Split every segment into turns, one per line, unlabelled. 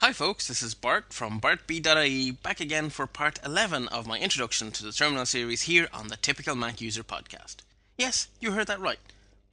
Hi folks, this is Bart from BartB.ie back again for part 11 of my introduction to the terminal series here on the Typical Mac User podcast. Yes, you heard that right.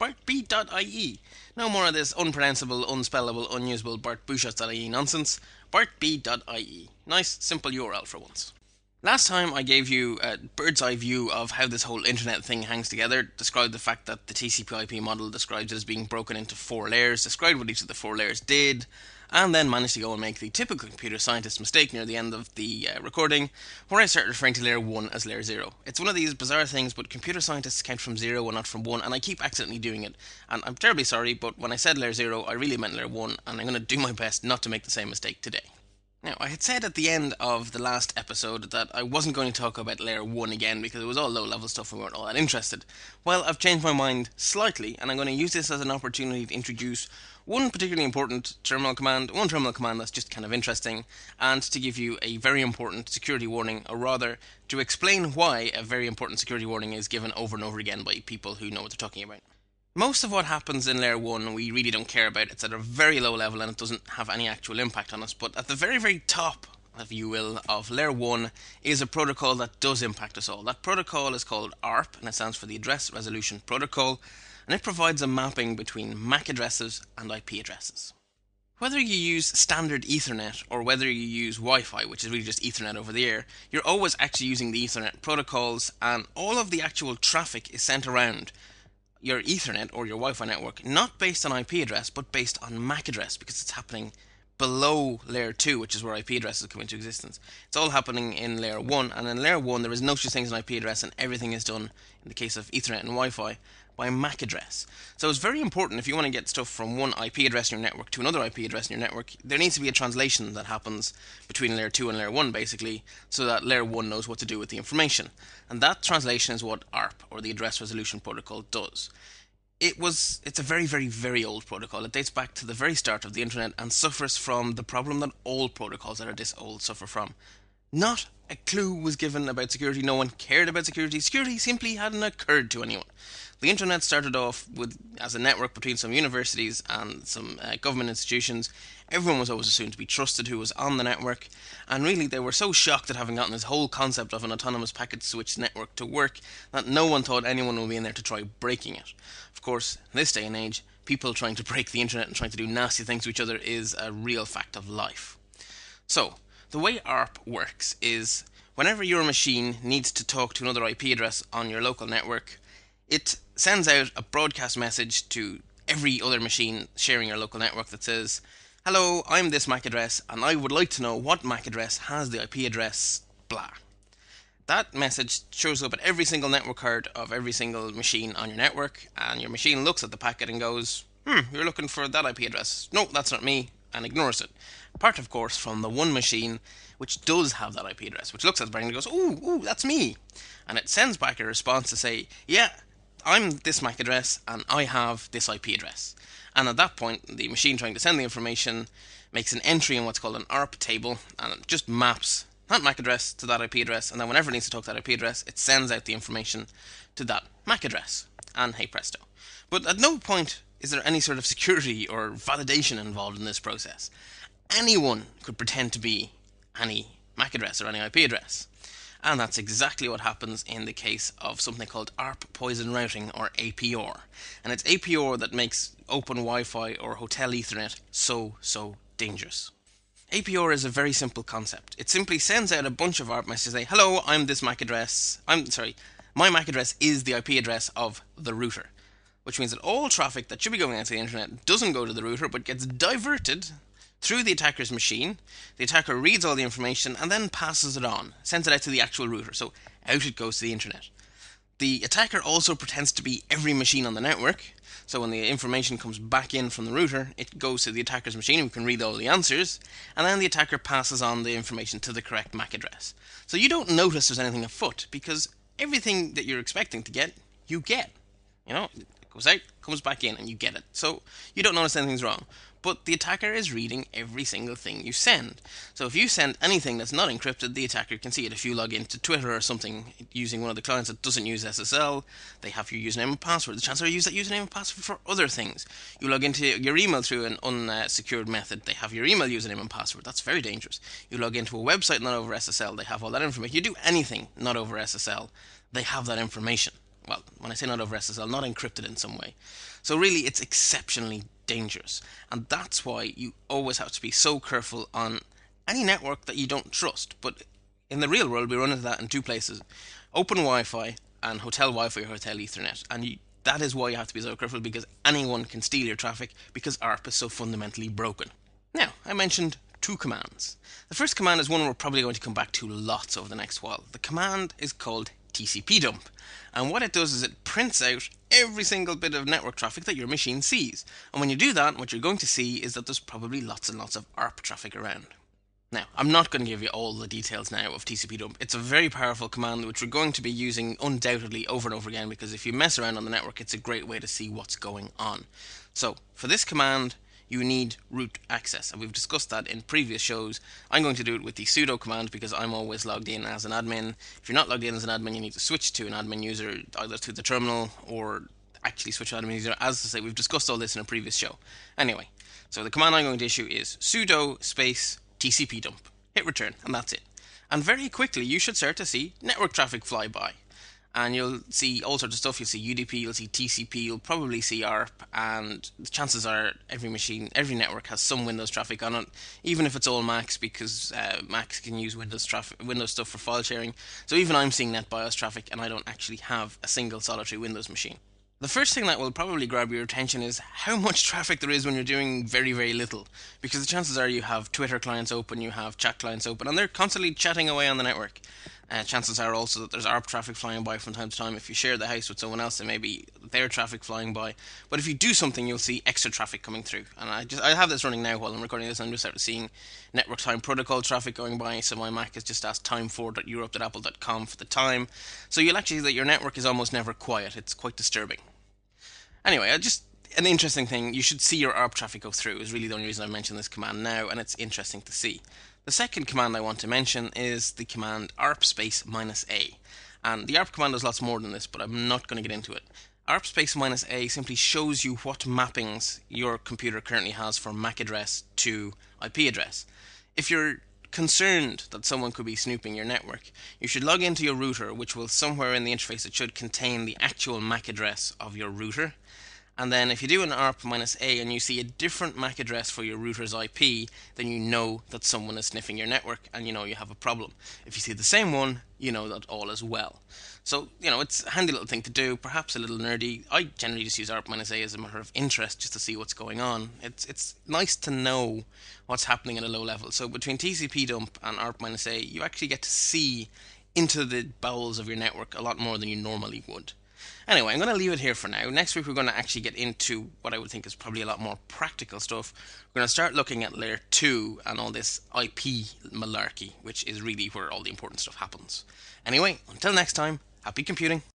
BartB.ie. No more of this unpronounceable, unspellable, unusable BartBushots.ie nonsense. BartB.ie. Nice, simple URL for once. Last time I gave you a bird's eye view of how this whole internet thing hangs together, described the fact that the TCP/IP model describes it as being broken into 4 layers, described what each of the 4 layers did, and then managed to go and make the typical computer scientist mistake near the end of the recording, where I started referring to layer 1 as layer 0. It's one of these bizarre things, but computer scientists count from 0 and not from 1, and I keep accidentally doing it. And I'm terribly sorry, but when I said layer 0, I really meant layer 1, and I'm going to do my best not to make the same mistake today. Now, I had said at the end of the last episode that I wasn't going to talk about Layer 1 again because it was all low-level stuff and we weren't all that interested. Well, I've changed my mind slightly, and I'm going to use this as an opportunity to introduce one particularly important terminal command, one terminal command that's just kind of interesting, and to give you a very important security warning, or rather, to explain why a very important security warning is given over and over again by people who know what they're talking about. Most of what happens in layer 1 we really don't care about. It's at a very low level and it doesn't have any actual impact on us. But at the very, very top, if you will, of layer 1 is a protocol that does impact us all. That protocol is called ARP, and it stands for the Address Resolution Protocol, and it provides a mapping between MAC addresses and IP addresses. Whether you use standard Ethernet or whether you use Wi-Fi, which is really just Ethernet over the air, you're always actually using the Ethernet protocols, and all of the actual traffic is sent around your Ethernet or your Wi-Fi network, not based on IP address, but based on MAC address, because it's happening below layer 2, which is where IP addresses come into existence. It's all happening in layer 1, and in layer 1 there is no such thing as an IP address, and everything is done, in the case of Ethernet and Wi-Fi, by MAC address. So it's very important, if you want to get stuff from one IP address in your network to another IP address in your network, there needs to be a translation that happens between layer 2 and layer 1 basically, so that layer 1 knows what to do with the information. And that translation is what ARP, or the Address Resolution Protocol, does. It's a very, very, very old protocol. It dates back to the very start of the internet and suffers from the problem that all protocols that are this old suffer from. Not a clue was given about security, no one cared about security, security simply hadn't occurred to anyone. The internet started off as a network between some universities and some government institutions. Everyone was always assumed to be trusted who was on the network, and really they were so shocked at having gotten this whole concept of an autonomous packet switch network to work that no one thought anyone would be in there to try breaking it. Of course, in this day and age, people trying to break the internet and trying to do nasty things to each other is a real fact of life. So, the way ARP works is whenever your machine needs to talk to another IP address on your local network, it sends out a broadcast message to every other machine sharing your local network that says, "Hello, I'm this MAC address, and I would like to know what MAC address has the IP address blah." That message shows up at every single network card of every single machine on your network, and your machine looks at the packet and goes, you're looking for that IP address. No, that's not me, and ignores it. Apart, of course, from the one machine which does have that IP address, which looks at the packet and goes, ooh, that's me. And it sends back a response to say, yeah, I'm this MAC address, and I have this IP address. And at that point, the machine trying to send the information makes an entry in what's called an ARP table, and it just maps that MAC address to that IP address, and then whenever it needs to talk to that IP address, it sends out the information to that MAC address. And hey presto. But at no point is there any sort of security or validation involved in this process. Anyone could pretend to be any MAC address or any IP address. And that's exactly what happens in the case of something called ARP Poison Routing, or APR. And it's APR that makes open Wi-Fi or hotel Ethernet so dangerous. APR is a very simple concept. It simply sends out a bunch of ARP messages saying, hello, I'm this MAC address. My MAC address is the IP address of the router. Which means that all traffic that should be going out to the internet doesn't go to the router, but gets diverted through the attacker's machine. The attacker reads all the information and then passes it on, sends it out to the actual router, so out it goes to the internet. The attacker also pretends to be every machine on the network, so when the information comes back in from the router, it goes to the attacker's machine who can read all the answers, and then the attacker passes on the information to the correct MAC address. So you don't notice there's anything afoot, because everything that you're expecting to get, you get. It goes out, comes back in, and you get it. So you don't notice anything's wrong. but the attacker is reading every single thing you send. So if you send anything that's not encrypted, the attacker can see it. If you log into Twitter or something using one of the clients that doesn't use SSL, they have your username and password. The chances are you use that username and password for other things. You log into your email through an unsecured method, they have your email username and password. That's very dangerous. You log into a website not over SSL, they have all that information. You do anything not over SSL, they have that information. Well, when I say not over SSL, not encrypted in some way. So really, it's exceptionally dangerous. And that's why you always have to be so careful on any network that you don't trust. But in the real world, we run into that in two places. Open Wi-Fi and hotel Wi-Fi or hotel Ethernet. And that is why you have to be so careful, because anyone can steal your traffic because ARP is so fundamentally broken. Now, I mentioned two commands. The first command is one we're probably going to come back to lots over the next while. The command is called TCP dump, and what it does is it prints out every single bit of network traffic that your machine sees. And when you do that, what you're going to see is that there's probably lots and lots of ARP traffic around. Now, I'm not going to give you all the details now of TCP dump. It's a very powerful command which we're going to be using undoubtedly over and over again, because if you mess around on the network, it's a great way to see what's going on. So, for this command, you need root access, and we've discussed that in previous shows. I'm going to do it with the sudo command because I'm always logged in as an admin. If you're not logged in as an admin, you need to switch to an admin user, either through the terminal or actually switch to an admin user. As I say, we've discussed all this in a previous show. Anyway, so the command I'm going to issue is sudo space TCP dump. Hit return, and that's it. And very quickly, you should start to see network traffic fly by. And you'll see all sorts of stuff. You'll see UDP, you'll see TCP, you'll probably see ARP, and the chances are every machine, every network has some Windows traffic on it, even if it's all Macs, because Macs can use Windows stuff for file sharing. So even I'm seeing NetBIOS traffic, and I don't actually have a single solitary Windows machine. The first thing that will probably grab your attention is how much traffic there is when you're doing very, very little. Because the chances are you have Twitter clients open, you have chat clients open, and they're constantly chatting away on the network. Chances are also that there's ARP traffic flying by from time to time. If you share the house with someone else, there may be their traffic flying by. But if you do something, you'll see extra traffic coming through. And I have this running now while I'm recording this. I'm just started seeing network time protocol traffic going by. So my Mac has just asked time4.europe.apple.com for the time. So you'll actually see that your network is almost never quiet. It's quite disturbing. Anyway, an interesting thing, you should see your ARP traffic go through is really the only reason I mention this command now, and it's interesting to see. The second command I want to mention is the command ARP space -a. And the ARP command does lots more than this, but I'm not going to get into it. ARP space -a simply shows you what mappings your computer currently has from MAC address to IP address. If you're concerned that someone could be snooping your network, you should log into your router, which will somewhere in the interface, it should contain the actual MAC address of your router. And then if you do an ARP -a and you see a different MAC address for your router's IP, then you know that someone is sniffing your network and you know you have a problem. If you see the same one, you know that all is well. So, it's a handy little thing to do, perhaps a little nerdy. I generally just use ARP -a as a matter of interest, just to see what's going on. It's nice to know what's happening at a low level. So between TCP dump and ARP -a, you actually get to see into the bowels of your network a lot more than you normally would. Anyway, I'm going to leave it here for now. Next week we're going to actually get into what I would think is probably a lot more practical stuff. We're going to start looking at layer 2 and all this IP malarkey, which is really where all the important stuff happens. Anyway, until next time, happy computing.